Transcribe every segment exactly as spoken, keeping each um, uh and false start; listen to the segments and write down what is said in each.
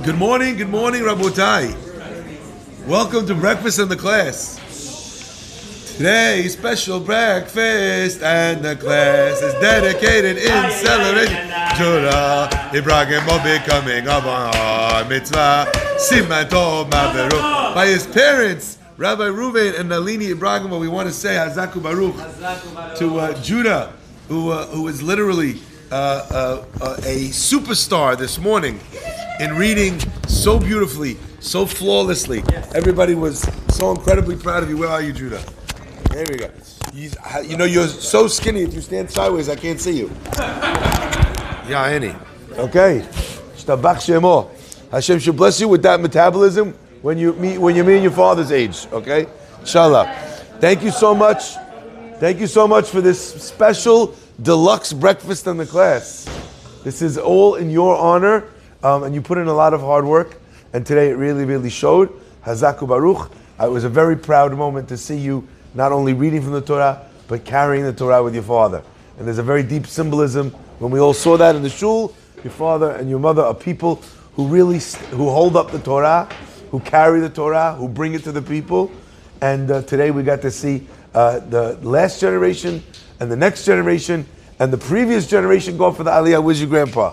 Good morning, good morning, Rabotai. Welcome to breakfast in the class. Today, special breakfast, and the class is dedicated in celebration. Judah, Ibrahim will be coming up on our mitzvah. Siman Tov Ma'averu. By his parents, Rabbi Reuven and Nalini Ibrahim, we want to say Hazaku Baruch to uh, Judah, who uh, who is literally uh, uh, uh, a superstar this morning in reading so beautifully, so flawlessly. Everybody was so incredibly proud of you. Where are you, Judah? There we go. You, you know, you're so skinny, if you stand sideways, I can't see you. Yeah, Annie. Okay. Shtabach Shemo. Hashem should bless you with that metabolism when you meet when you're meeting your father's age. Okay? Inshallah. Thank you so much. Thank you so much for this special deluxe breakfast in the class. This is all in your honor, um, and you put in a lot of hard work, and today it really, really showed. Hazaku Baruch. Uh, it was a very proud moment to see you not only reading from the Torah, but carrying the Torah with your father. And there's a very deep symbolism. When we all saw that in the shul, your father and your mother are people who really, st- who hold up the Torah, who carry the Torah, who bring it to the people. And uh, today we got to see uh, the last generation, and the next generation, and the previous generation go for the Aliyah. Where's your grandpa?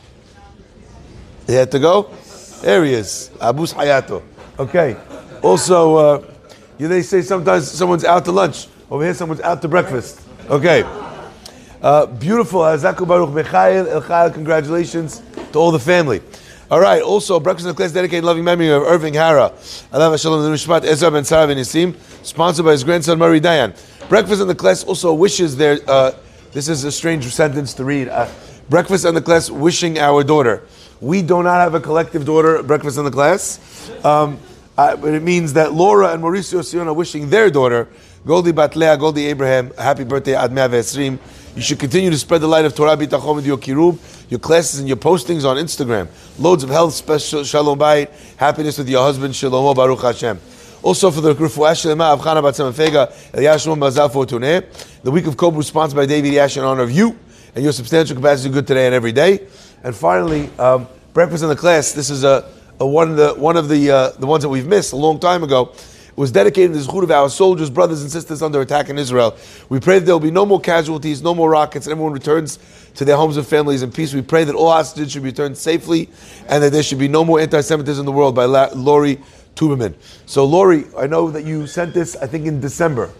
He had to go? There he is. Abus Hayato. Okay. Also, uh, You, they say sometimes someone's out to lunch. Over here, someone's out to breakfast. Okay. Uh, beautiful. Hazaku Baruch Mechael El Chayil. Congratulations to all the family. All right. Also, breakfast in the class dedicated loving memory of Irving Hara. Alav Shalom L'Nishmat Ezra Ben Sarah Ben Nisim, sponsored by his grandson Murray Dayan. Breakfast in the class also wishes their. Uh, this is a strange sentence to read. Uh, breakfast in the class wishing our daughter. We do not have a collective daughter. Breakfast in the class. Um, Uh, but it means that Laura and Mauricio Sion are wishing their daughter, Goldie Batlea, Goldie Abraham, a happy birthday, Ad Mea V'Esrim. You should continue to spread the light of Torah B'Tachon with your kirub, your classes and your postings on Instagram. Loads of health, special shalom bayit, happiness with your husband, Shalomo Baruch Hashem. Also for the Refuah Shlema of Chana Bat Fega, Eliashimon Mazal Fortuné. The week of Kobru sponsored by David Yash in honor of you and your substantial capacity to good today and every day. And finally, um, breakfast in the class. This is a Uh, one of the one of the uh, the ones that we've missed a long time ago. It was dedicated to the zechut of our soldiers, brothers and sisters under attack in Israel. We pray that there will be no more casualties, no more rockets, and everyone returns to their homes and families in peace. We pray that all hostages should be returned safely, and that there should be no more anti-Semitism in the world. By La- Lori Tuberman. So Lori, I know that you sent this, I think, in December.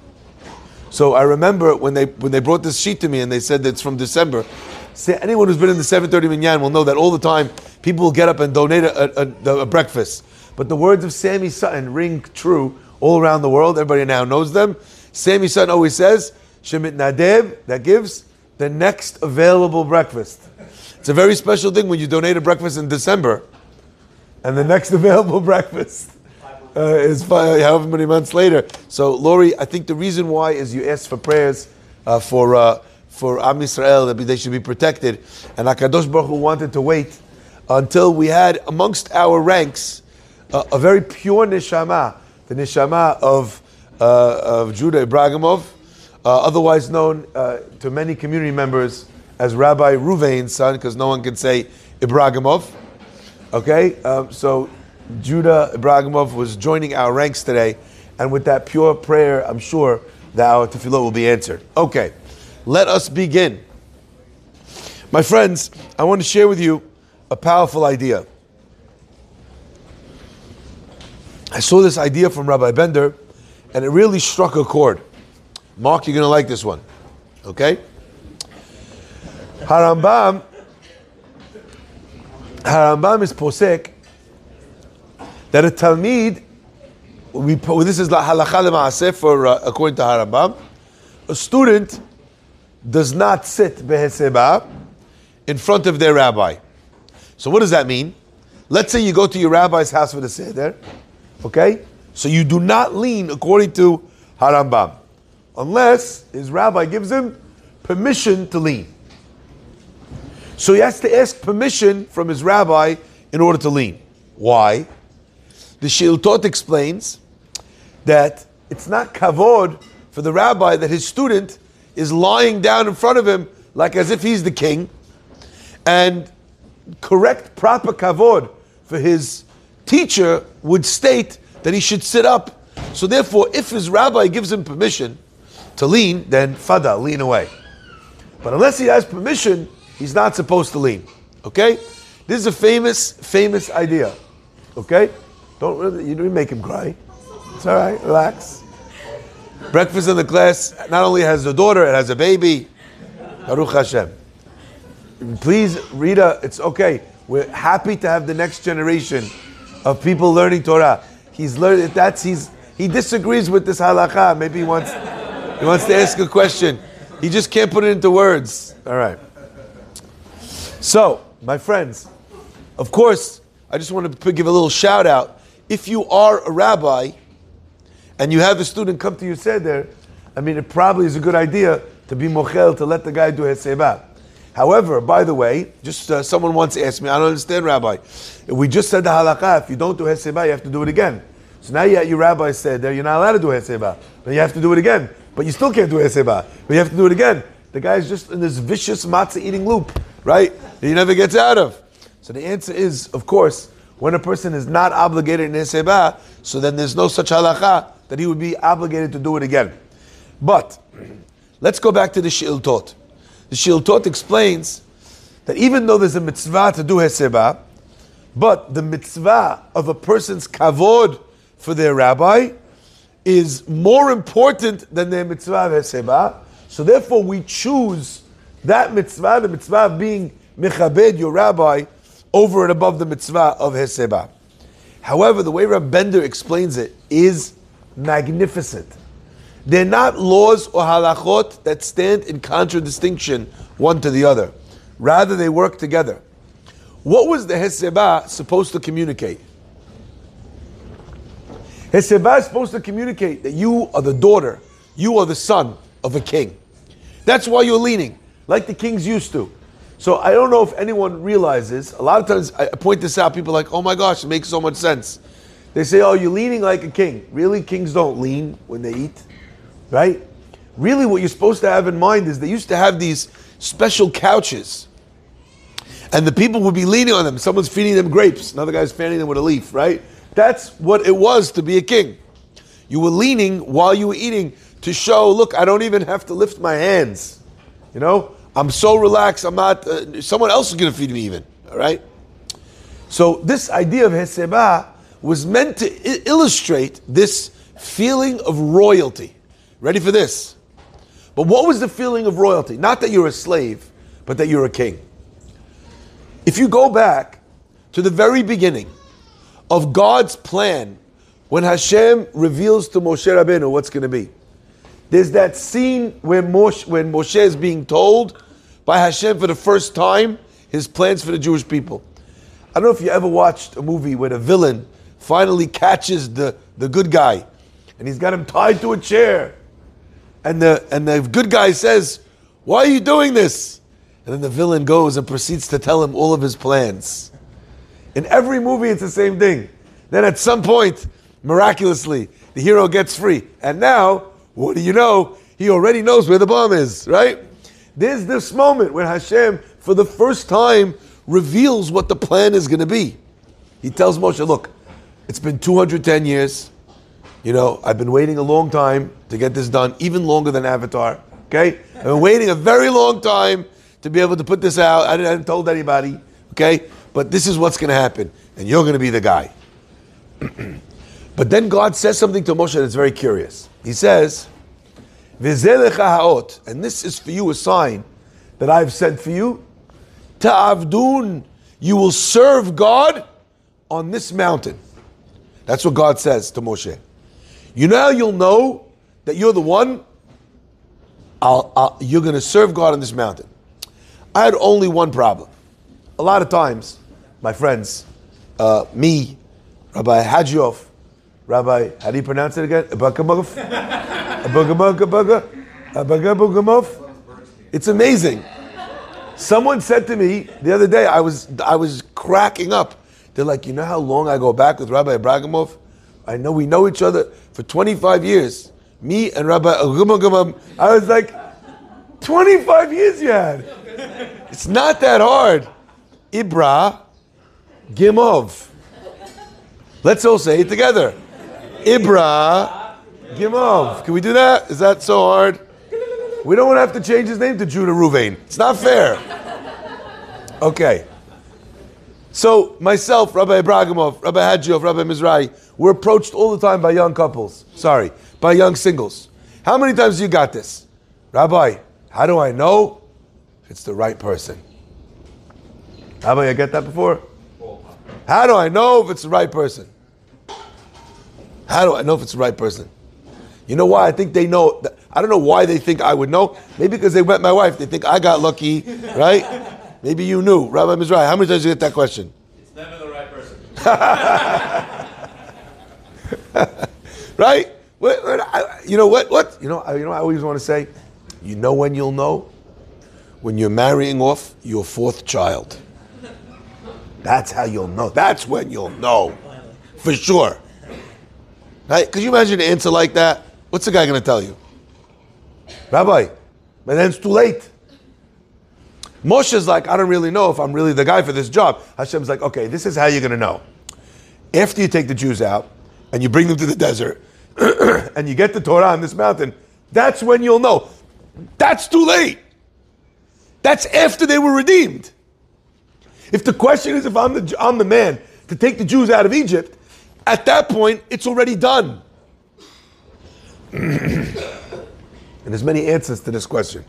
So I remember when they when they brought this sheet to me and they said that it's from December. Anyone who's been in the seven thirty Minyan will know that all the time people will get up and donate a, a, a breakfast. But the words of Sammy Sutton ring true all around the world. Everybody now knows them. Sammy Sutton always says, Shemit Nadev, that gives the next available breakfast. It's a very special thing when you donate a breakfast in December and the next available breakfast uh, is five, however many months later. So, Lori, I think the reason why is you asked for prayers uh, for... Uh, for Am Yisrael, that they should be protected. And HaKadosh Baruch Hu wanted to wait until we had amongst our ranks uh, a very pure neshama, the neshama of, uh, of Judah Ibrahimov, uh, otherwise known uh, to many community members as Rabbi Reuven's son, because no one can say Ibrahimov. Okay, um, so Judah Ibrahimov was joining our ranks today, and with that pure prayer, I'm sure that our tefillah will be answered. Okay. Let us begin. My friends, I want to share with you a powerful idea. I saw this idea from Rabbi Bender, and it really struck a chord. Mark, you're going to like this one. Okay? Harambam, Harambam is posek that a Talmid, we, this is la halacha lema'aseh for uh, according to Harambam, a student does not sit beheseba in front of their rabbi. So what does that mean? Let's say you go to your rabbi's house for the seder, okay? So you do not lean according to Harambam, unless his rabbi gives him permission to lean. So he has to ask permission from his rabbi in order to lean. Why? The Shiltot explains that it's not kavod for the rabbi that his student is lying down in front of him like as if he's the king, and correct proper kavod for his teacher would state that he should sit up. So therefore, if his rabbi gives him permission to lean, then fada, lean away. But unless he has permission, he's not supposed to lean. Okay? This is a famous, famous idea. Okay? Don't really, you don't make him cry. It's all right, relax. Breakfast in the class not only has a daughter, it has a baby. Baruch Hashem. Please, Rita, it's okay. We're happy to have the next generation of people learning Torah. He's learning, that's, he's, he disagrees with this halakha. Maybe he wants, he wants to ask a question. He just can't put it into words. All right. So, my friends, of course, I just want to give a little shout out. If you are a rabbi and you have a student come to you seder, I mean, it probably is a good idea to be mochel, to let the guy do heseba. However, by the way, just uh, someone once asked me, I don't understand, Rabbi. We just said the halakha, if you don't do heseba, you have to do it again. So now you, your rabbi said there, you're not allowed to do heseba, but you have to do it again. But you still can't do heseba, but you have to do it again. The guy's just in this vicious matzah eating loop, right? That he never gets out of. So the answer is, of course, when a person is not obligated in heseba, so then there's no such halakha that he would be obligated to do it again. But let's go back to the She'iltot. The She'iltot explains that even though there's a mitzvah to do heseba, but the mitzvah of a person's kavod for their rabbi is more important than their mitzvah of heseba. So therefore we choose that mitzvah, the mitzvah of being mechabed your rabbi, over and above the mitzvah of heseba. However, the way Rab Bender explains it is magnificent. They're not laws or halachot that stand in contradistinction one to the other. Rather, they work together. What was the heseba supposed to communicate? Heseba is supposed to communicate that you are the daughter, you are the son of a king. That's why you're leaning, like the kings used to. So I don't know if anyone realizes, a lot of times I point this out, people are like, oh my gosh, it makes so much sense. They say, oh, you're leaning like a king. Really, kings don't lean when they eat, right? Really what you're supposed to have in mind is they used to have these special couches, and the people would be leaning on them. Someone's feeding them grapes, another guy's fanning them with a leaf, right? That's what it was to be a king. You were leaning while you were eating to show, look, I don't even have to lift my hands. You know, I'm so relaxed, I'm not, uh, someone else is going to feed me even, all right? So this idea of heseba was meant to I- illustrate this feeling of royalty. Ready for this? But what was the feeling of royalty? Not that you're a slave, but that you're a king. If you go back to the very beginning of God's plan, when Hashem reveals to Moshe Rabbeinu what's going to be, there's that scene where Moshe, when Moshe is being told by Hashem for the first time his plans for the Jewish people. I don't know if you ever watched a movie where the villain finally catches the, the good guy, and he's got him tied to a chair. And the and the good guy says, why are you doing this? And then the villain goes and proceeds to tell him all of his plans. In every movie, it's the same thing. Then at some point, miraculously, the hero gets free. And now, what do you know? He already knows where the bomb is, right? There's this moment when Hashem, for the first time, reveals what the plan is going to be. He tells Moshe, look, it's been two hundred ten years. You know, I've been waiting a long time to get this done, even longer than Avatar, okay? I've been waiting a very long time to be able to put this out. I, didn't, I hadn't told anybody, okay? But this is what's going to happen, and you're going to be the guy. But then God says something to Moshe that's very curious. He says, V'zeh lecha ha'ot, and this is for you a sign that I've sent for you, ta'avdun, you will serve God on this mountain. That's what God says to Moshe. You know how you'll know that you're the one? I'll, I'll, you're going to serve God on this mountain. I had only one problem. A lot of times, my friends, uh, me, Rabbi Hadjioff, Rabbi, how do you pronounce it again? Abakamov? Abakamov? It's amazing. Someone said to me the other day, I was I was cracking up. They're like, you know how long I go back with Rabbi Abragamov? I know we know each other for twenty-five years. Me and Rabbi Abragamov. I was like, twenty-five years you had. It's not that hard. Ibra Gimov. Let's all say it together. Ibra Gimov. Can we do that? Is that so hard? We don't want to have to change his name to Judah Ruvain. It's not fair. Okay. So myself, Rabbi Ibrahimov, Rabbi Hadjiov, Rabbi Mizrahi, we're approached all the time by young couples. Sorry, by young singles. How many times you got this? Rabbi, how do I know if it's the right person? Rabbi, you get that before? How do I know if it's the right person? How do I know if it's the right person? You know why? I think they know. I don't know why they think I would know. Maybe because they met my wife. They think I got lucky, right? Maybe you knew. Rabbi Mizrahi, how many times did you get that question? It's never the right person. Right? What, what, I, you know what? What? You know, you know, I always want to say, you know when you'll know? When you're marrying off your fourth child. That's how you'll know. That's when you'll know. For sure. Right? Could you imagine an answer like that? What's the guy going to tell you? Rabbi, but then it's too late. Moshe's like, I don't really know if I'm really the guy for this job. Hashem's like, okay, this is how you're going to know. After you take the Jews out and you bring them to the desert and you get the Torah on this mountain, that's when you'll know. That's too late. That's after they were redeemed. If the question is if I'm the, I'm the man to take the Jews out of Egypt, at that point, it's already done. And there's many answers to this question.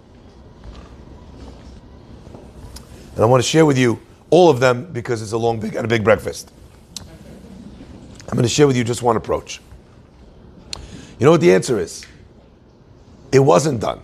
And I want to share with you all of them because it's a long, big, and a big breakfast. I'm going to share with you just one approach. You know what the answer is? It wasn't done.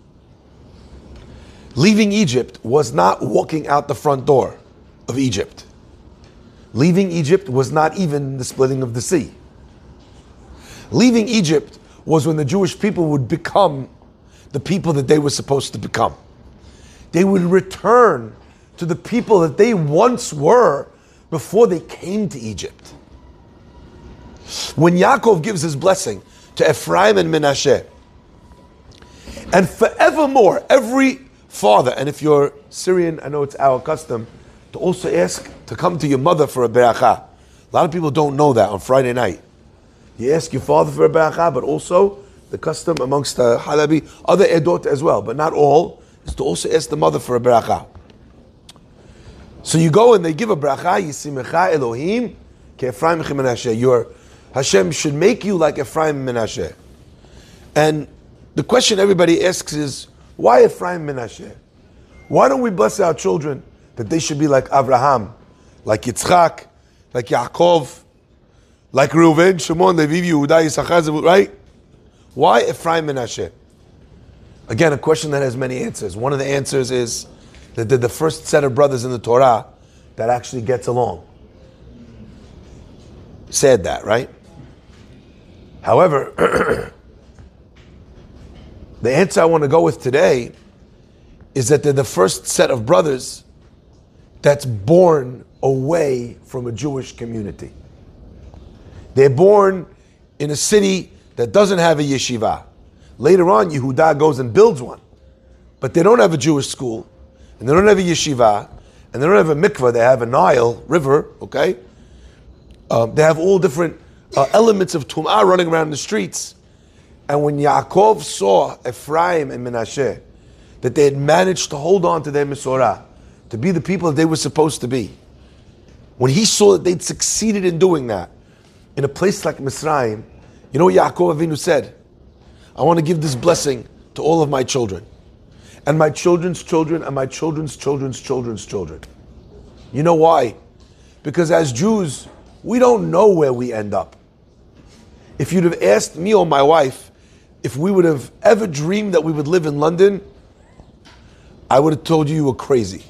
Leaving Egypt was not walking out the front door of Egypt. Leaving Egypt was not even the splitting of the sea. Leaving Egypt was when the Jewish people would become the people that they were supposed to become. They would return to the people that they once were before they came to Egypt. When Yaakov gives his blessing to Ephraim and Menashe, and forevermore, every father, and if you're Syrian, I know it's our custom, to also ask to come to your mother for a beracha. A lot of people don't know that on Friday night. You ask your father for a beracha, but also the custom amongst the Halabi, other Edot as well, but not all, is to also ask the mother for a beracha. So you go and they give a bracha, Yisimecha Elohim, ke Ephraim and Menashe. Your Hashem should make you like Ephraim and Menashe. And the question everybody asks is, why Ephraim and Menashe? Why don't we bless our children that they should be like Avraham, like Yitzchak, like Yaakov, like Reuven, Shimon, Levi, Yehuda, Yisachar, right? Why Ephraim and Menashe? Again, a question that has many answers. One of the answers is that they're the first set of brothers in the Torah that actually gets along. Said that, right? However, the answer I want to go with today is that they're the first set of brothers that's born away from a Jewish community. They're born in a city that doesn't have a yeshiva. Later on, Yehuda goes and builds one. But they don't have a Jewish school, and they don't have a yeshiva, and they don't have a mikveh. They have a Nile River, okay? Um, they have all different uh, elements of Tum'ah running around in the streets. And when Yaakov saw Ephraim and Menashe, that they had managed to hold on to their Mesorah, to be the people that they were supposed to be, when he saw that they'd succeeded in doing that, in a place like Misraim, you know what Yaakov Avinu said? I want to give this blessing to all of my children, and my children's children, and my children's children's children's children. You know why? Because as Jews, we don't know where we end up. If you'd have asked me or my wife if we would have ever dreamed that we would live in London, I would have told you you were crazy.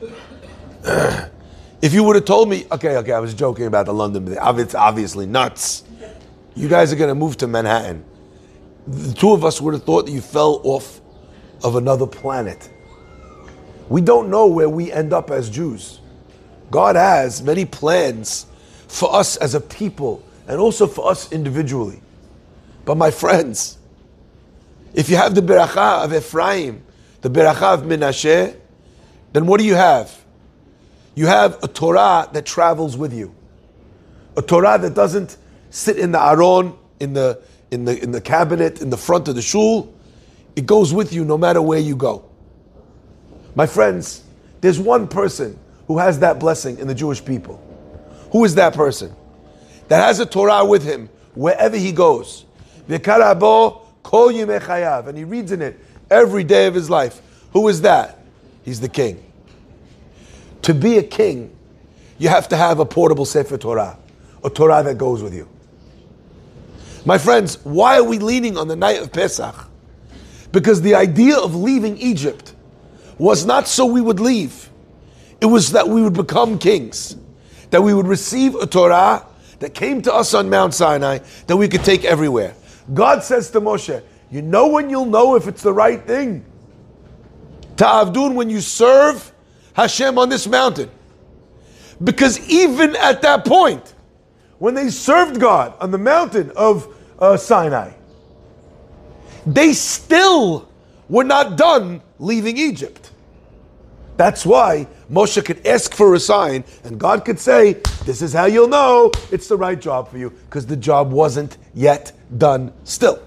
If you would have told me, okay, okay, I was joking about the London, but it's obviously nuts. You guys are going to move to Manhattan. The two of us would have thought that you fell off of another planet. We don't know where we end up as Jews. God has many plans for us as a people and also for us individually. But my friends, if you have the beracha of Ephraim, the beracha of Menashe, then what do you have? You have a Torah that travels with you. A Torah that doesn't sit in the aron, in the in the in the cabinet, in the front of the shul. It goes with you no matter where you go. My friends, there's one person who has that blessing in the Jewish people. Who is that person? That has a Torah with him wherever he goes. V'karabo kol yimei chayav, and he reads in it every day of his life. Who is that? He's the king. To be a king, you have to have a portable Sefer Torah, a Torah that goes with you. My friends, why are we leaning on the night of Pesach? Because the idea of leaving Egypt was not so we would leave. It was that we would become kings, that we would receive a Torah that came to us on Mount Sinai that we could take everywhere. God says to Moshe, you know when you'll know if it's the right thing? Ta'avdun, when you serve Hashem on this mountain. Because even at that point, when they served God on the mountain of uh, Sinai, they still were not done leaving Egypt. That's why Moshe could ask for a sign and God could say, this is how you'll know it's the right job for you, because the job wasn't yet done still.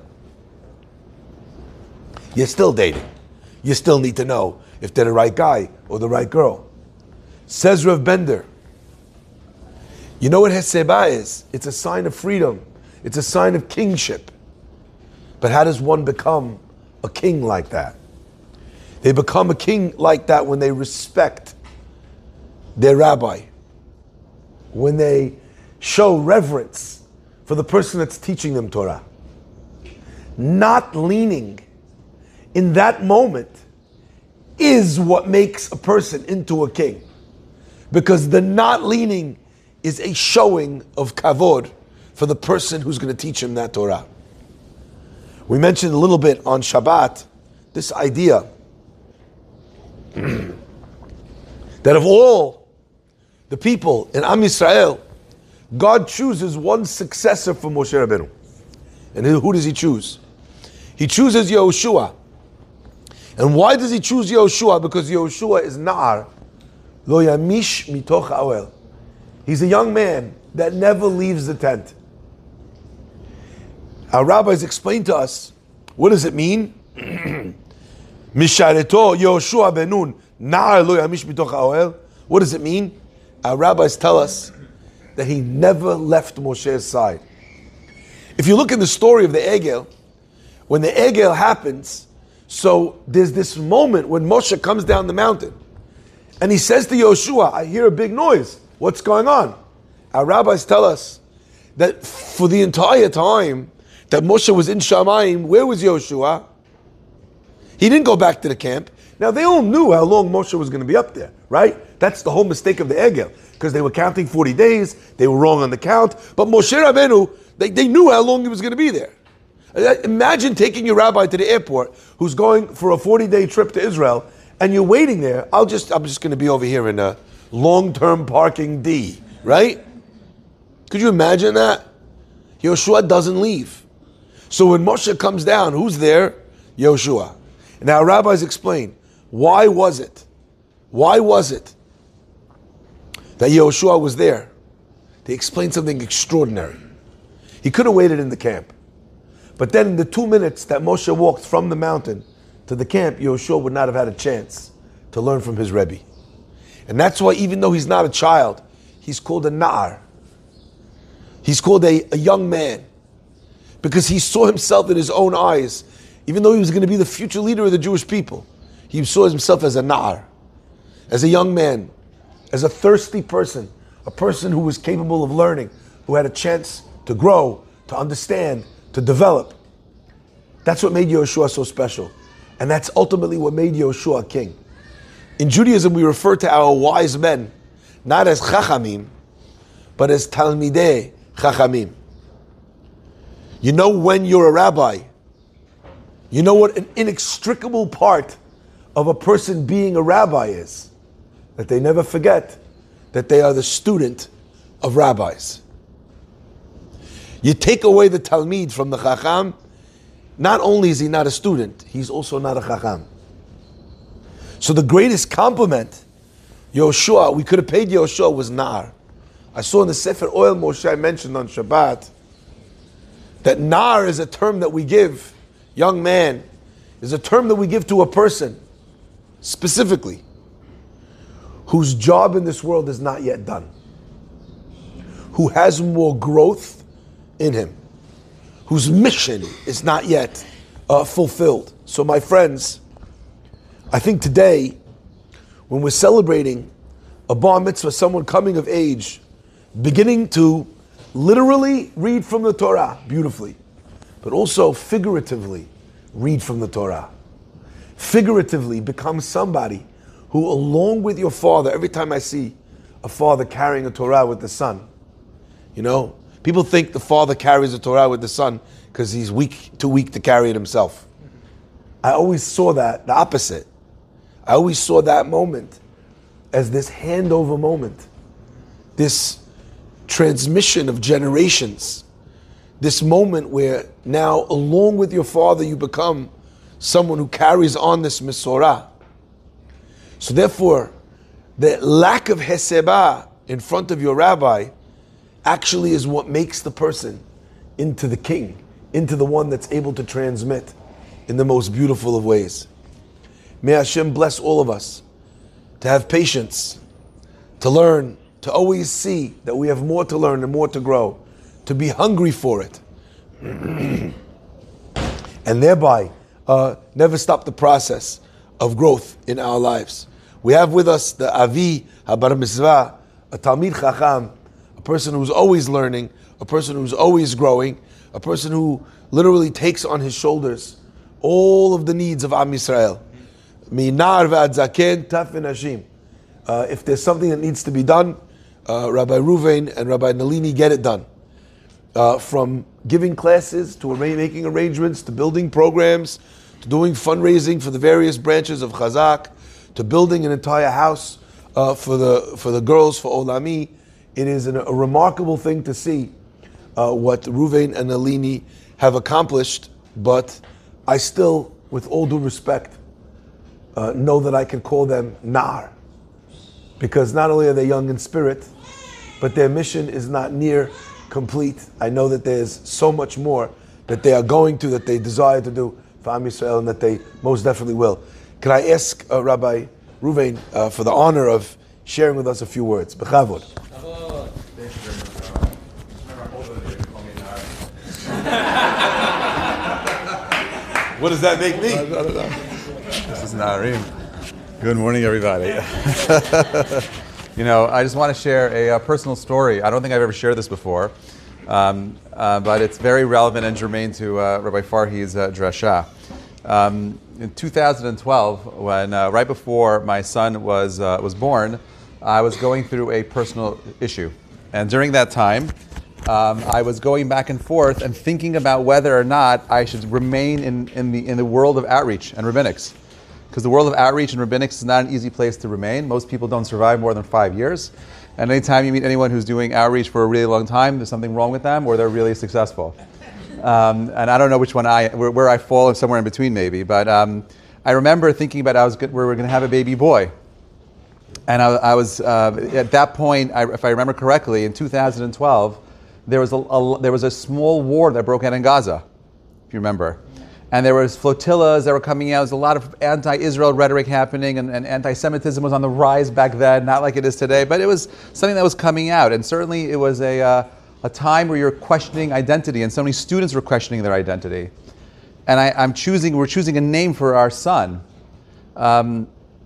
You're still dating. You still need to know if they're the right guy or the right girl. Says Rav Bender, you know what Heseba is? It's a sign of freedom. It's a sign of kingship. But how does one become a king like that? They become a king like that when they respect their rabbi, when they show reverence for the person that's teaching them Torah. Not leaning in that moment is what makes a person into a king. Because the not leaning is a showing of kavod for the person who's going to teach him that Torah. We mentioned a little bit on Shabbat this idea that of all the people in Am Yisrael, God chooses one successor for Moshe Rabbeinu. And who does he choose? He chooses Yehoshua. And why does he choose Yehoshua? Because Yehoshua is Na'ar, lo yamish mitoch ha'oel. He's a young man that never leaves the tent. Our rabbis explain to us, what does it mean? Mishareto Yehoshua ben Nun, Na'ar lo yamish mitoch ha'oel. What does it mean? Our rabbis tell us that he never left Moshe's side. If you look in the story of the Egel, when the Egel happens, so there's this moment when Moshe comes down the mountain and he says to Yehoshua, I hear a big noise. What's going on? Our rabbis tell us that for the entire time that Moshe was in Shamayim, where was Yehoshua? He didn't go back to the camp. Now they all knew how long Moshe was going to be up there, right? That's the whole mistake of the Egel, because they were counting forty days, they were wrong on the count, but Moshe Rabbeinu, they, they knew how long he was going to be there. Imagine taking your rabbi to the airport who's going for a forty-day trip to Israel, and you're waiting there. I'll just, I'm just going to be over here in a long-term parking D, right? Could you imagine that? Yehoshua doesn't leave. So when Moshe comes down, who's there? Yehoshua. And our rabbis explain, why was it? Why was it that Yehoshua was there? They explained something extraordinary. He could have waited in the camp. But then in the two minutes that Moshe walked from the mountain to the camp, Yehoshua would not have had a chance to learn from his Rebbe. And that's why even though he's not a child, he's called a Na'ar. He's called a, a young man. Because he saw himself in his own eyes. Even though he was going to be the future leader of the Jewish people, he saw himself as a Na'ar, as a young man, as a thirsty person, a person who was capable of learning, who had a chance to grow, to understand, to develop. That's what made Yehoshua so special. And that's ultimately what made Yehoshua king. In Judaism, we refer to our wise men not as Chachamim, but as Talmidei Chachamim. You know, when you're a rabbi, you know what an inextricable part of a person being a rabbi is? That they never forget that they are the student of rabbis. You take away the Talmid from the Chacham, not only is he not a student, he's also not a Chacham. So the greatest compliment Yehoshua, we could have paid Yehoshua, was Na'ar, I saw in the Sefer Oil Moshe I mentioned on Shabbat that nar is a term that we give, young man, is a term that we give to a person, specifically, whose job in this world is not yet done, who has more growth in him, whose mission is not yet uh, fulfilled. So my friends, I think today, when we're celebrating a bar mitzvah, someone coming of age, beginning to literally read from the Torah beautifully, but also figuratively read from the Torah. Figuratively become somebody who, along with your father, every time I see a father carrying a Torah with the son, you know, people think the father carries the Torah with the son because he's weak, too weak to carry it himself. I always saw that, the opposite. I always saw that moment as this handover moment, this transmission of generations, this moment where now, along with your father, you become someone who carries on this Mesorah. So therefore, the lack of hesebah in front of your rabbi actually is what makes the person into the king, into the one that's able to transmit in the most beautiful of ways. May Hashem bless all of us to have patience, to learn, to always see that we have more to learn and more to grow, to be hungry for it, and thereby uh, never stop the process of growth in our lives. We have with us the Avi Habar Mitzvah, a Talmid Chacham, a person who's always learning, a person who's always growing, a person who literally takes on his shoulders all of the needs of Am Yisrael. Minar v'ad zaken taf v'nashim. Uh, if there's something that needs to be done, uh, Rabbi Ruvain and Rabbi Nalini get it done. Uh, from giving classes to arra- making arrangements, to building programs, to doing fundraising for the various branches of Chazak, to building an entire house uh, for the for the girls, for Olami. It is an, a remarkable thing to see uh, what Ruvain and Nalini have accomplished, but I still, with all due respect, uh, know that I can call them Nar. Because not only are they young in spirit, but their mission is not near complete. I know that there's so much more that they are going to, that they desire to do for Am Yisrael, and that they most definitely will. Can I ask uh, Rabbi Ruvain uh, for the honor of sharing with us a few words? B'chavod. What does that make me? This is Narim. Good morning, everybody. You know, I just want to share a, a personal story. I don't think I've ever shared this before, um, uh, but it's very relevant and germane to uh, Rabbi Farhi's uh, drasha. Um, in two thousand twelve, when uh, right before my son was uh, was born, I was going through a personal issue, and during that time, um, I was going back and forth and thinking about whether or not I should remain in, in the in the world of outreach and rabbinics. Because the world of outreach and rabbinics is not an easy place to remain. Most people don't survive more than five years. And anytime you meet anyone who's doing outreach for a really long time, there's something wrong with them, or they're really successful. Um, and I don't know which one I, where, where I fall, somewhere in between maybe. But um, I remember thinking about I was good, we were going to have a baby boy. And I, I was, uh, at that point, I, if I remember correctly, in two thousand twelve, there was a, a, there was a small war that broke out in Gaza, if you remember. And there was flotillas that were coming out. There was a lot of anti-Israel rhetoric happening, and, and anti-Semitism was on the rise back then, not like it is today, but it was something that was coming out. And certainly it was a uh, a time where you're questioning identity, and so many students were questioning their identity. And I, I'm choosing, we're choosing a name for our son. Um,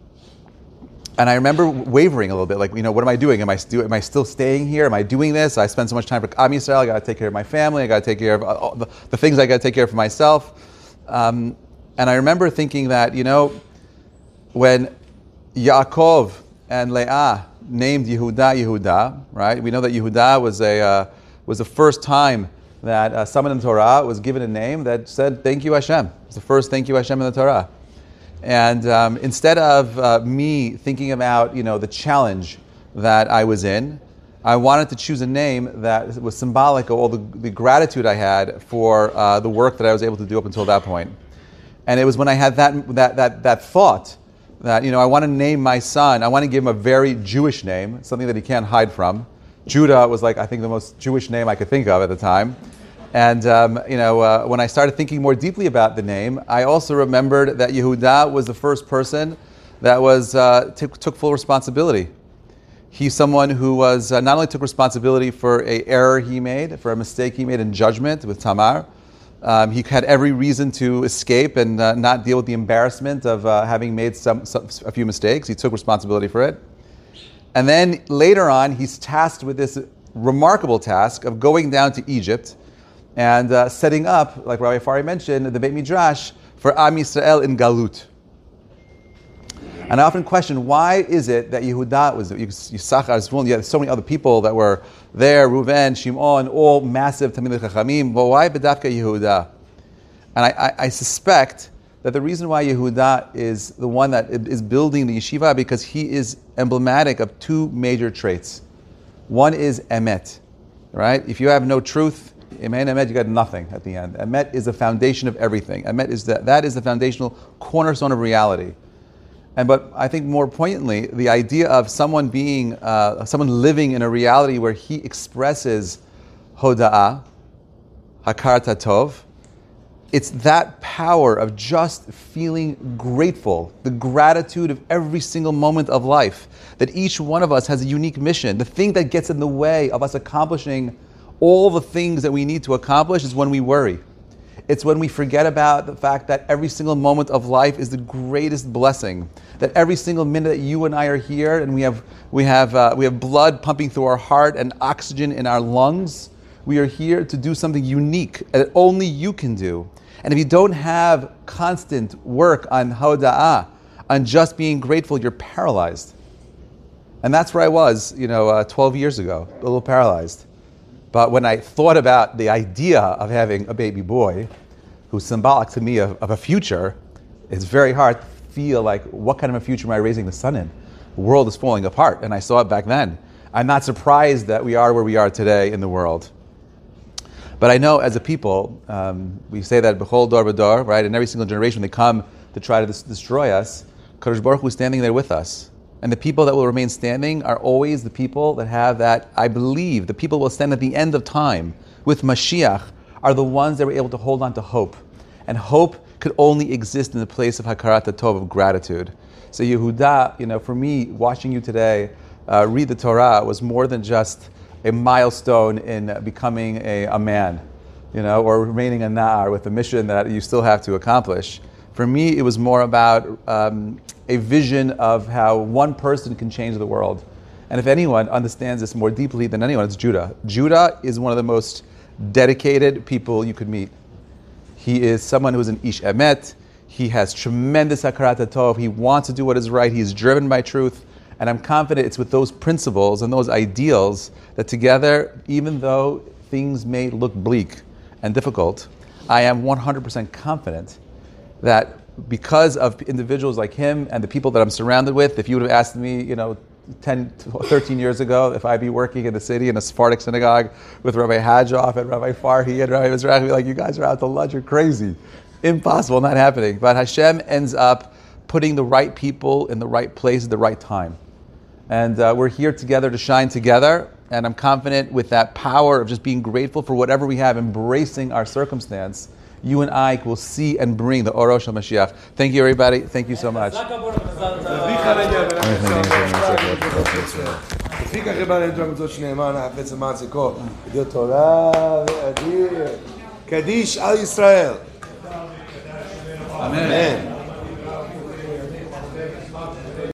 and I remember wavering a little bit, like, you know, what am I doing? Am I, stu- am I still staying here? Am I doing this? I spend so much time for Am Yisrael. I got to take care of my family. I got to take care of all the, the things I got to take care of for myself. Um, and I remember thinking that, you know, when Yaakov and Leah named Yehuda Yehuda, right? We know that Yehuda was a uh, was the first time that uh, someone in the Torah was given a name that said "Thank you Hashem." It's the first "Thank you Hashem" in the Torah. And um, instead of uh, me thinking about, you know, the challenge that I was in, I wanted to choose a name that was symbolic of all the, the gratitude I had for uh, the work that I was able to do up until that point. And it was when I had that that that that thought that, you know, I want to name my son, I want to give him a very Jewish name, something that he can't hide from, Judah was like, I think, the most Jewish name I could think of at the time. And um, you know, uh, when I started thinking more deeply about the name, I also remembered that Yehuda was the first person that was uh, t- took full responsibility. He's someone who was uh, not only took responsibility for an error he made, for a mistake he made in judgment with Tamar. Um, he had every reason to escape and uh, not deal with the embarrassment of uh, having made some, some a few mistakes. He took responsibility for it. And then later on, he's tasked with this remarkable task of going down to Egypt and uh, setting up, like Rabbi Fari mentioned, the Beit Midrash for Am Yisrael in Galut. And I often question, why is it that Yehuda was, Yisachar, Zvulun, you had so many other people that were there, Reuven, Shimon, all massive Talmidei Chachamim, but why B'davka Yehuda? And I, I, I suspect that the reason why Yehuda is the one that is building the yeshiva, because he is emblematic of two major traits. One is emet, right? If you have no truth, Emet, emet, you got nothing at the end. Emet is the foundation of everything. Emet is the, that is the foundational cornerstone of reality. And but I think more poignantly, the idea of someone being, uh, someone living in a reality where he expresses hoda'ah, hakarat tov, it's that power of just feeling grateful, the gratitude of every single moment of life, that each one of us has a unique mission. The thing that gets in the way of us accomplishing all the things that we need to accomplish is when we worry. It's when we forget about the fact that every single moment of life is the greatest blessing. That every single minute that you and I are here, and we have we have uh, we have blood pumping through our heart and oxygen in our lungs, we are here to do something unique that only you can do. And if you don't have constant work on hoda'ah, on just being grateful, you're paralyzed. And that's where I was, you know, uh, twelve years ago, a little paralyzed. But when I thought about the idea of having a baby boy, who's symbolic to me of, of a future, it's very hard to feel like, what kind of a future am I raising the son in? The world is falling apart, and I saw it back then. I'm not surprised that we are where we are today in the world. But I know as a people, um, we say that b'chol dor v'dor, right? In every single generation, they come to try to dis- destroy us. Kadosh Baruch Hu is standing there with us. And the people that will remain standing are always the people that have that, I believe, the people will stand at the end of time with Mashiach, are the ones that were able to hold on to hope. And hope could only exist in the place of Hakarat Tov, of gratitude. So Yehuda, you know, for me, watching you today uh, read the Torah was more than just a milestone in becoming a, a man, you know, or remaining a Na'ar with a mission that you still have to accomplish. For me, it was more about um, a vision of how one person can change the world. And if anyone understands this more deeply than anyone, it's Judah. Judah is one of the most dedicated people you could meet. He is someone who is an ish emet. He has tremendous hakarat tov. He wants to do what is right. He is driven by truth. And I'm confident it's with those principles and those ideals that together, even though things may look bleak and difficult, I am one hundred percent confident that because of individuals like him and the people that I'm surrounded with, if you would have asked me, you know, ten, thirteen years ago, if I'd be working in the city in a Sephardic synagogue with Rabbi Hadjoff and Rabbi Farhi and Rabbi Mizrahi, I'd be like, you guys are out to lunch, you're crazy. Impossible, not happening. But Hashem ends up putting the right people in the right place at the right time. And uh, we're here together to shine together. And I'm confident with that power of just being grateful for whatever we have, embracing our circumstance, you and I will see and bring the Orosh HaMashiach. Thank you, everybody. Thank you so much. Kaddish al Yisrael. Amen. Amen.